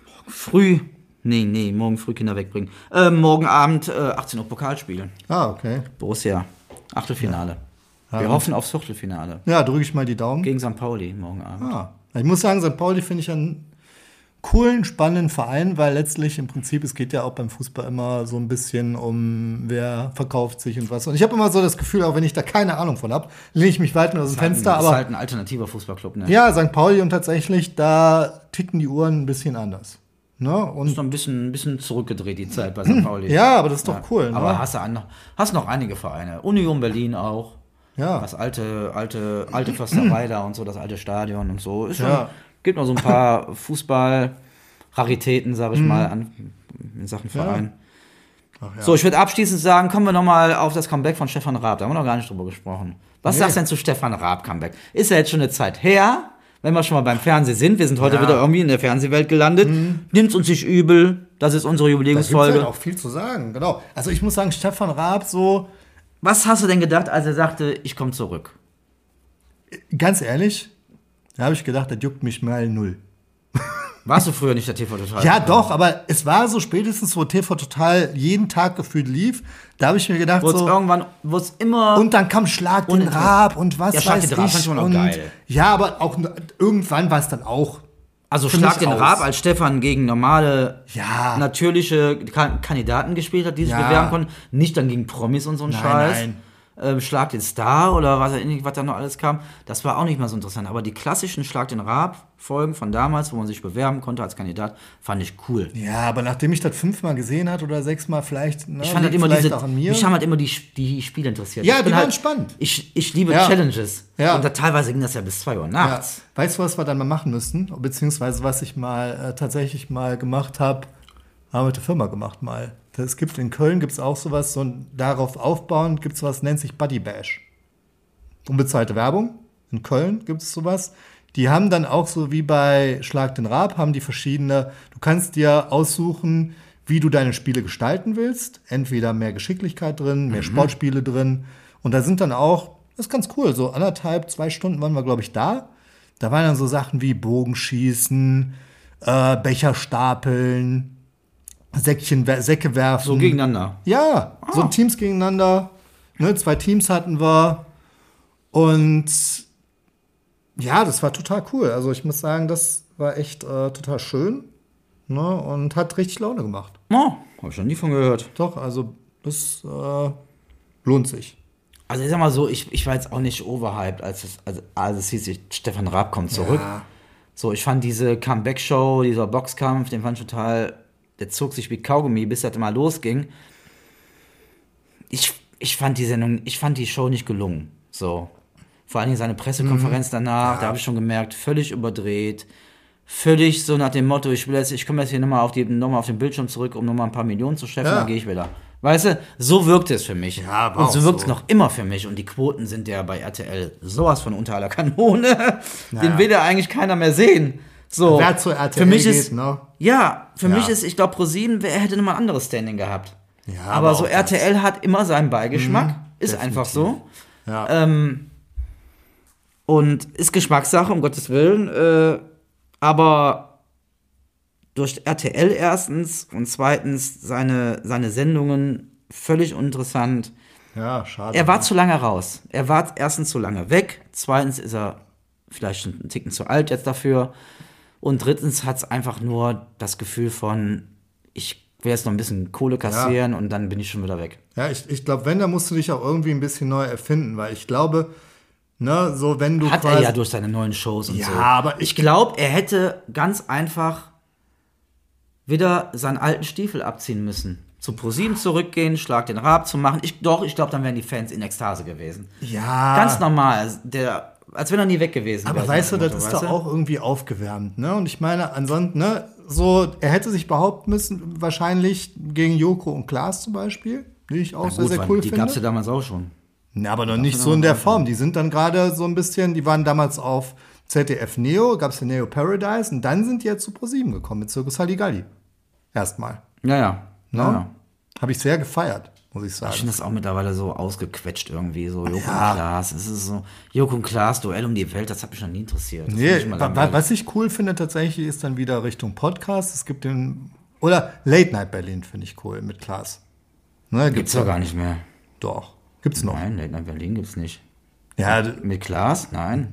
früh Kinder wegbringen. Morgen Abend 18 Uhr Pokalspiel. Ah, okay. Borussia. Achtelfinale. Wir hoffen aufs Viertelfinale. Ja, drücke ich mal die Daumen. Gegen St. Pauli morgen Abend. Ah. Ich muss sagen, St. Pauli finde ich coolen, spannenden Verein, weil letztlich im Prinzip, es geht ja auch beim Fußball immer so ein bisschen um, wer verkauft sich und was. Und ich habe immer so das Gefühl, auch wenn ich da keine Ahnung von habe, lehne ich mich weit aus dem Fenster. Das ist Aber halt ein alternativer Fußballclub, ne? ja, St. Pauli und tatsächlich, da ticken die Uhren ein bisschen anders. Ne? Und Ist noch ein bisschen zurückgedreht, die Zeit bei St. Pauli. ja, aber das ist doch cool. Aber Ne? hast noch einige Vereine. Union Berlin auch. Ja. Das alte Försterei da und so, das alte Stadion und so. Ist schon, Ja. gibt noch so ein paar Fußball-Raritäten, sag ich mal, in Sachen Verein. Ach ja. So, ich würde abschließend sagen, kommen wir nochmal auf das Comeback von Stefan Raab. Da haben wir noch gar nicht drüber gesprochen. Was sagst du denn zu Stefan Raab Comeback? Ist ja jetzt schon eine Zeit her, wenn wir schon mal beim Fernsehen sind. Wir sind heute wieder irgendwie in der Fernsehwelt gelandet. Nimmt's uns nicht übel. Das ist unsere Da gibt Jubiläumsfolge. halt auch viel zu sagen, genau. Also ich muss sagen, Stefan Raab so, Was hast du denn gedacht, als er sagte, ich komme zurück? ganz ehrlich, da habe ich gedacht, das juckt mich mal null. Warst du früher nicht der TV-Total? Ja, doch, aber es war so spätestens, wo TV Total jeden Tag gefühlt lief, da habe ich mir gedacht, Wurde so, irgendwann, wurde es immer... und dann kam Schlag den Raab und was Ja, Schlag weiß den Raab ich. fand ich immer noch und, geil. Ja, aber auch irgendwann war es dann auch. Also für Schlag mich den aus. Raab, als Stefan gegen normale, Ja. natürliche Kandidaten gespielt hat, die sich Ja. bewerben konnten. Nicht dann gegen Promis und so ein Scheiß. Nein. Schlag den Star oder was da noch alles kam. Das war auch nicht mal so interessant. Aber die klassischen Schlag den Raab-Folgen von damals, wo man sich bewerben konnte als Kandidat, fand ich cool. Ja, aber nachdem ich das 5-mal gesehen hat oder 6-mal vielleicht, ne, Ich fand halt immer vielleicht auch an mir. mich haben halt immer die Spiele interessiert. Ja, Ich die bin waren halt, spannend. Ich liebe Ja. Challenges. Ja. Und da teilweise ging das ja bis 2 Uhr Ja. nachts. Weißt du, was wir dann mal machen müssten? Beziehungsweise was ich mal tatsächlich mal gemacht habe, haben wir mit der Firma gemacht mal. Es gibt in Köln gibt's auch sowas, so ein, darauf aufbauend gibt es was, nennt sich Buddy Bash. Unbezahlte Werbung. In Köln gibt es sowas. Die haben dann auch so wie bei Schlag den Raab, haben die verschiedene, du kannst dir aussuchen, wie du deine Spiele gestalten willst. Entweder mehr Geschicklichkeit drin, mehr Sportspiele drin. Und da sind dann auch, das ist ganz cool, so 1,5, 2 Stunden waren wir, glaube ich, da. Da waren dann so Sachen wie Bogenschießen, Becher stapeln, Säcke werfen. So gegeneinander. Ja, so Teams gegeneinander. Ne, 2 Teams hatten wir. Und ja, das war total cool. Also ich muss sagen, das war echt total schön. Ne, und hat richtig Laune gemacht. Oh, hab ich noch nie von gehört. Doch, also das lohnt sich. Also ich sag mal so, ich war jetzt auch nicht overhyped, als es hieß, Stefan Raab kommt zurück. Ja. So, ich fand diese Comeback-Show, dieser Boxkampf, den fand ich total, der zog sich wie Kaugummi, bis das mal losging. Ich fand die Show nicht gelungen. So. Vor allen Dingen seine Pressekonferenz danach, da habe ich schon gemerkt, völlig überdreht. Völlig so nach dem Motto, ich komme jetzt hier nochmal auf den Bildschirm zurück, um nochmal ein paar Millionen zu scheffeln, Ja. dann gehe ich wieder. Weißt du, so wirkt es für mich. Ja, war und auch so wirkt es so. noch immer für mich. Und die Quoten sind ja bei RTL sowas von unter aller Kanone. Den will ja eigentlich keiner mehr sehen. So, Wer zu RTL für mich geht, ist, ne? ja, für Ja. mich ist, ich glaube, ProSieben hätte nochmal ein anderes Standing gehabt. Ja, aber so auch RTL hat immer seinen Beigeschmack. Ist einfach so. Ja. Und ist Geschmackssache, um Gottes Willen. Aber durch RTL erstens und zweitens seine Sendungen völlig uninteressant. Ja, schade. Er war zu lange raus. Er war erstens zu lange weg. Zweitens ist er vielleicht schon einen Ticken zu alt jetzt dafür. Und drittens hat es einfach nur das Gefühl von, ich will jetzt noch ein bisschen Kohle kassieren und dann bin ich schon wieder weg. Ja, ich glaube, wenn, dann musst du dich auch irgendwie ein bisschen neu erfinden, weil ich glaube, ne, so wenn du Hat quasi... er ja durch seine neuen Shows und Ja, so. aber ich glaube, er hätte ganz einfach wieder seinen alten Stiefel abziehen müssen. Zu ProSieben zurückgehen, Schlag den Raab zu machen. Ich glaube, dann wären die Fans in Ekstase gewesen. Ja. Ganz normal. Als wenn er nie weg gewesen wäre. Aber so weißt du, nach dem das ist Motto, doch auch irgendwie aufgewärmt, ne? Und ich meine, ansonsten, ne, so, er hätte sich behaupten müssen, wahrscheinlich gegen Joko und Klaas zum Beispiel, die ich auch Ja, sehr, gut, sehr weil cool die finde. gab es ja damals auch schon. Ja, aber noch nicht so in der Form. Die sind dann gerade so ein bisschen, die waren damals auf ZDF Neo, gab es ja Neo Paradise und dann sind die jetzt zu ProSieben gekommen mit Circus Halligalli. Erstmal. Ja. Ne? Ja. Habe ich sehr gefeiert, muss ich sagen. Ich finde das auch mittlerweile so ausgequetscht irgendwie, so Joko und Klaas. Es ist so, Joko und Klaas, Duell um die Welt, das hat mich noch nie interessiert. Das Nee, find ich mal langweilig. was ich cool finde tatsächlich, ist dann wieder Richtung Podcast. Es gibt oder Late Night Berlin finde ich cool mit Klaas. Ne, Gibt's doch gar nicht mehr. Doch, gibt's noch. Nein, Late Night Berlin gibt's nicht. Ja, Mit Klaas? Nein.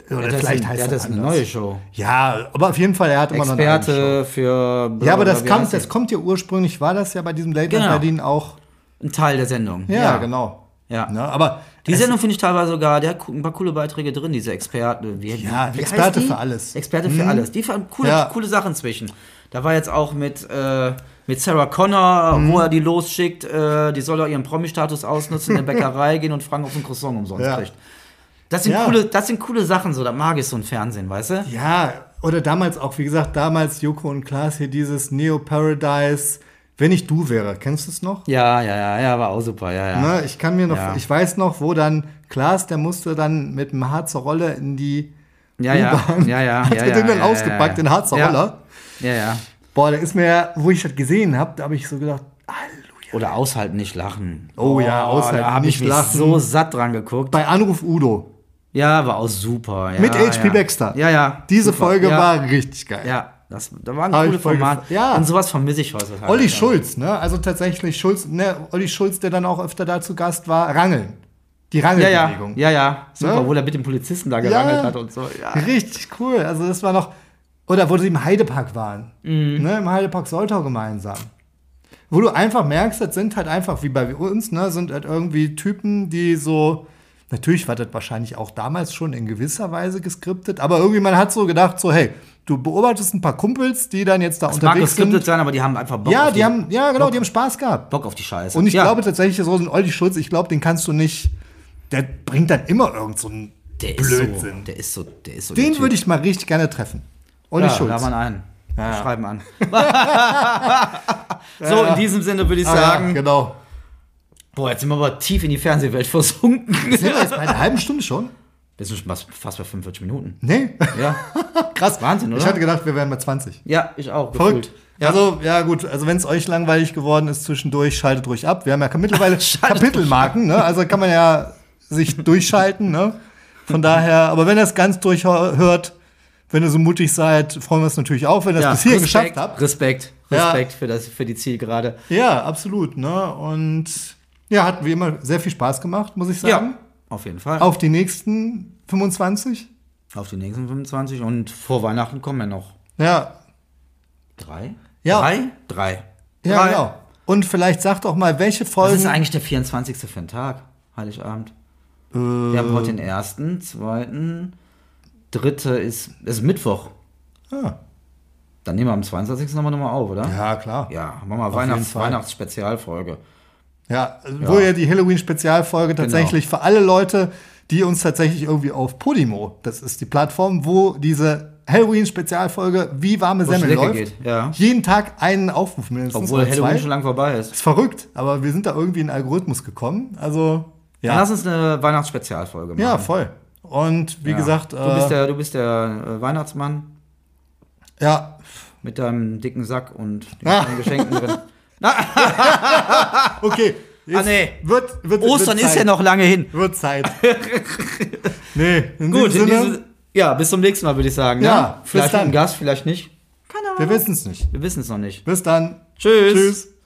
Oder vielleicht heißt das eine anders. neue Show. Ja, aber auf jeden Fall, er hat immer noch eine eigene Show. Experte für... Ja, aber wie heißt das kommt ja ursprünglich, war das ja bei diesem Late Night Genau. Berlin auch. ein Teil der Sendung. Ja, genau. Ja. Ne, aber Die Sendung finde ich teilweise sogar, der hat ein paar coole Beiträge drin, diese Experte. Wie heißt Experte die? für alles. Experte für alles. Die fand coole Sachen zwischen. Da war jetzt auch mit Sarah Connor, wo er die losschickt, die soll doch ihren Promi-Status ausnutzen, in der Bäckerei gehen und fragen, ob sie ein Croissant umsonst kriegt. Das sind coole Sachen, so, das mag ich so im Fernsehen, weißt du? Ja, oder damals auch, wie gesagt, Joko und Klaas hier dieses Neo Paradise, wenn ich du wäre, kennst du es noch? Ja, war auch super, ja. Ne, ich kann mir noch, Ja. ich weiß noch, wo dann Klaas, der musste dann mit dem Harzer Roller in die Ja, U-Bahn, hat er den dann ausgepackt, den Harzer Roller. Ja. Boah, da ist mir, wo ich das gesehen habe, da habe ich so gedacht, Halleluja. Oder aushalten, nicht lachen. Oh ja, aushalten, da hab nicht ich mich lachen. so satt dran geguckt. Bei Anruf Udo Ja, war auch super. Ja, mit H.P. ja. Baxter. Ja. Diese super. Folge ja. war richtig geil. Ja, da waren Hab coole ich voll Formate. Ja. Und sowas vermisse ich heutzutage. Olli Ja. Schulz, ne? Also tatsächlich Schulz, ne? Olli Schulz, der dann auch öfter da zu Gast war, Rangeln. Die Rangelbewegung. Ja. Super, Ne? wo er mit dem Polizisten da gerangelt hat und so. Ja. Richtig cool. Also das war noch. Oder wo sie im Heidepark waren. Ne? Im Heidepark Soltau gemeinsam. Wo du einfach merkst, das sind halt einfach, wie bei uns, ne, sind halt irgendwie Typen, die so. Natürlich war das wahrscheinlich auch damals schon in gewisser Weise geskriptet, aber irgendwie man hat so gedacht, so, hey, du beobachtest ein paar Kumpels, die dann jetzt da Das mag unterwegs geskriptet sind. sein, aber die haben einfach Bock Ja, auf die haben Spaß gehabt. Bock auf die Scheiße. Und ich Ja. glaube tatsächlich, so ein Olli Schulz, ich glaube, den kannst du nicht, der bringt dann immer irgend so einen der Blödsinn. ist so. Den würde ich mal richtig gerne treffen. Olli Schulz. Da man ein. Ja. Wir schreiben an. So, in diesem Sinne würde ich sagen, Ja, genau. boah, jetzt sind wir aber tief in die Fernsehwelt versunken. Sind wir jetzt bei einer halben Stunde schon? Wir sind schon fast bei 45 Minuten. Nee. Ja. Krass. Wahnsinn, oder? Ich hatte gedacht, wir wären bei 20. Ja, ich auch. Verrückt. Gefühlt. Ja. Also, ja gut, also wenn es euch langweilig geworden ist zwischendurch, schaltet ruhig ab. Wir haben ja mittlerweile Kapitelmarken, ne? Also kann man ja sich durchschalten, ne? Von daher, aber wenn ihr es ganz durchhört, wenn ihr so mutig seid, freuen wir uns natürlich auch, wenn ihr es bis hier geschafft habt. Respekt Ja. für die Zielgerade. Ja, absolut, ne? Und ja, hat wie immer sehr viel Spaß gemacht, muss ich sagen. Auf jeden Fall. Auf die nächsten 25. Auf die nächsten 25 und vor Weihnachten kommen ja noch Ja, 3? Ja. 3. ja, genau. Und vielleicht sagt auch mal, welche Was Folgen. ist eigentlich der 24. für ein Tag? Heiligabend. Wir haben heute den 1., 2., 3. ist Mittwoch. Ah, Dann nehmen wir am 22. nochmal auf, oder? ja, klar. Ja, machen wir mal jeden Fall. Weihnachtsspezialfolge. Ja, wo ja die Halloween-Spezialfolge tatsächlich für alle Leute, die uns tatsächlich irgendwie auf Podimo, das ist die Plattform, wo diese Halloween-Spezialfolge wie warme Wo es Semmel lecker läuft, geht, ja. jeden Tag einen Aufruf mindestens. Obwohl oder Halloween zwei. schon lang vorbei ist. Ist verrückt, aber wir sind da irgendwie in einen Algorithmus gekommen. Also, Dann lass uns eine Weihnachtsspezialfolge machen. ja, voll. Und wie gesagt, Du bist der Weihnachtsmann ja, mit deinem dicken Sack und den kleinen Geschenken drin. okay. Jetzt nee. wird Ostern wird ist ja Zeit. noch lange hin. Wird Zeit. Nee, in Gut, diesem Sinne, ja, bis zum nächsten Mal, würde ich sagen. Ja, ne? Vielleicht bis dann. mit einem Gast, vielleicht nicht. wir wissen es nicht. Wir wissen es noch nicht. Bis dann. Tschüss. Tschüss.